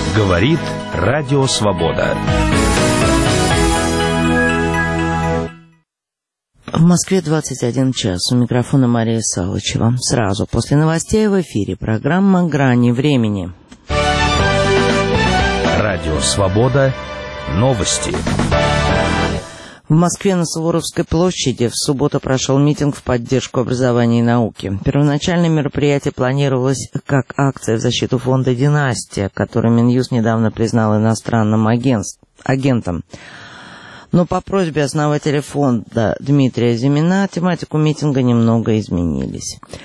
Говорит Радио Свобода. В Москве 21 час. У микрофона Мария Салычева. Сразу после новостей в эфире программа «Грани времени». Радио Свобода. Новости. В Москве на Суворовской площади в субботу прошел митинг в поддержку образования и науки. Первоначально мероприятие планировалось как акция в защиту фонда «Династия», который Минюст недавно признал иностранным агентом. Но по просьбе основателя фонда Дмитрия Зимина тематику митинга немного изменили.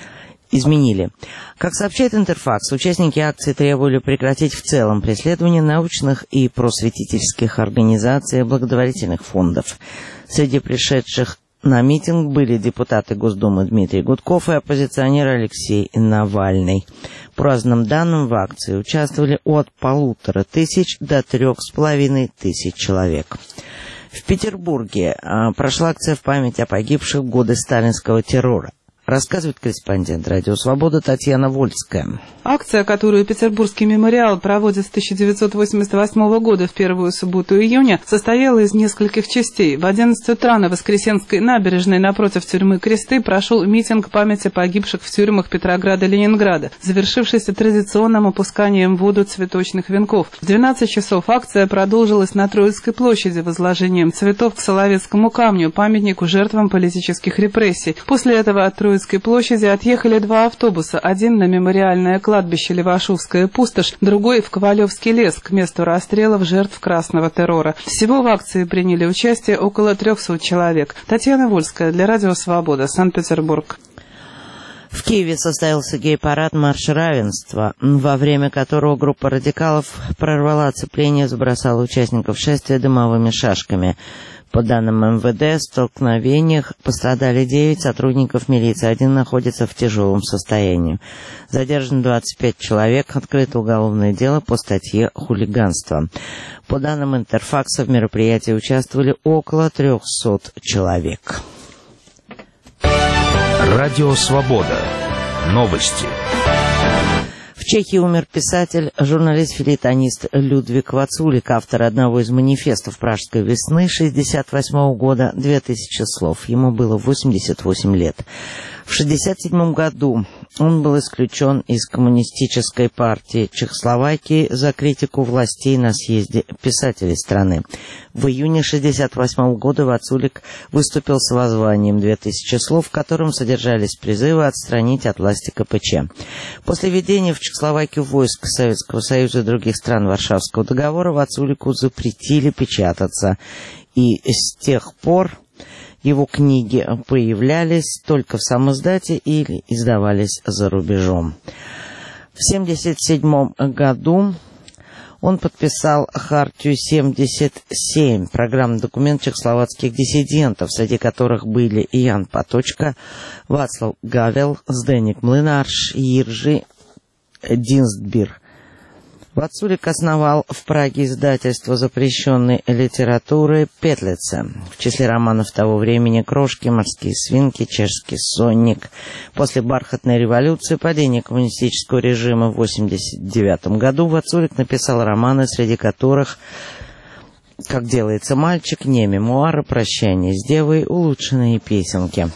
Как сообщает Интерфакс, участники акции требовали прекратить в целом преследование научных и просветительских организаций и благотворительных фондов. Среди пришедших на митинг были депутаты Госдумы Дмитрий Гудков и оппозиционер Алексей Навальный. По разным данным, в акции участвовали от 1500 до 3500 человек. В Петербурге прошла акция в память о погибших в годы сталинского террора. Рассказывает корреспондент «Радио Свобода» Татьяна Вольская. Акция, которую Петербургский мемориал проводит с 1988 года в первую субботу июня, состояла из нескольких частей. В 11 утра на Воскресенской набережной напротив тюрьмы Кресты прошел митинг памяти погибших в тюрьмах Петрограда и Ленинграда, завершившийся традиционным опусканием в воду цветочных венков. В 12 часов акция продолжилась на Троицкой площади возложением цветов к Соловецкому камню, памятнику жертвам политических репрессий. После этого от Троицкой площади отъехали два автобуса, один на мемориальное кладбище Левашовская пустошь, другой в Ковалевский лес, к месту расстрелов жертв красного террора. Всего в акции приняли участие около 300 человек. Татьяна Вольская для Радио Свобода, Санкт-Петербург. В Киеве состоялся гей-парад «Марш равенства», во время которого группа радикалов прорвала оцепление и забросала участников шествия дымовыми шашками. По данным МВД, в столкновениях пострадали 9 сотрудников милиции, один находится в тяжелом состоянии. Задержано 25 человек, открыто уголовное дело по статье «Хулиганство». По данным Интерфакса, в мероприятии участвовали около 300 человек. Радио Свобода. Новости. В Чехии умер писатель, журналист-фельетонист Людвиг Вацулик, автор одного из манифестов Пражской весны 1968 года «2000 слов». Ему было 88 лет. В 1967 году он был исключен из Коммунистической партии Чехословакии за критику властей на съезде писателей страны. В июне 1968 года Вацулик выступил с воззванием «2000 слов», в котором содержались призывы отстранить от власти КПЧ. После введения в Чехословакию войск Советского Союза и других стран Варшавского договора Вацулику запретили печататься, и с тех пор его книги появлялись только в самоиздате или издавались за рубежом. В 1977 году он подписал Хартию 77, программный документ чехословацких диссидентов, среди которых были Ян Паточка, Вацлав Гавел, Зденик Млынарш, Иржи Динстбир. Вацулик основал в Праге издательство запрещенной литературы «Петлица». В числе романов того времени «Крошки», «Морские свинки», «Чешский сонник». После бархатной революции, падения коммунистического режима в 1989 году Вацулик написал романы, среди которых «Как делается мальчик», «Не мемуары», «Прощание с девой», «Улучшенные песенки».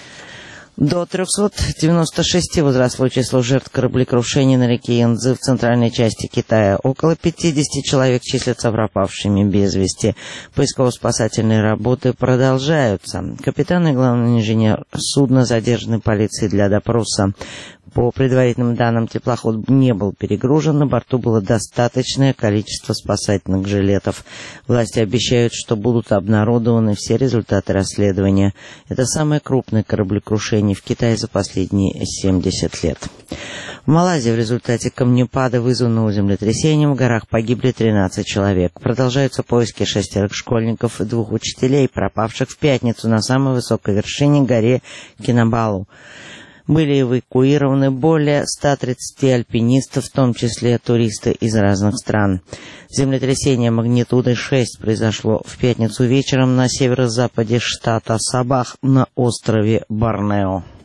До 396 возросло число жертв кораблекрушения на реке Янцзы в центральной части Китая. Около 50 человек числятся пропавшими без вести. Поисково-спасательные работы продолжаются. Капитан и главный инженер судна задержаны полицией для допроса. По предварительным данным, теплоход не был перегружен, на борту было достаточное количество спасательных жилетов. Власти обещают, что будут обнародованы все результаты расследования. Это самое крупное кораблекрушение в Китае за последние 70 лет. В Малайзии в результате камнепада, вызванного землетрясением, в горах погибли 13 человек. Продолжаются поиски 6 школьников и 2 учителей, пропавших в пятницу на самой высокой вершине горе Кинабалу. Были эвакуированы более 130 альпинистов, в том числе туристы из разных стран. Землетрясение магнитудой 6 произошло в пятницу вечером на северо-западе штата Сабах на острове Борнео.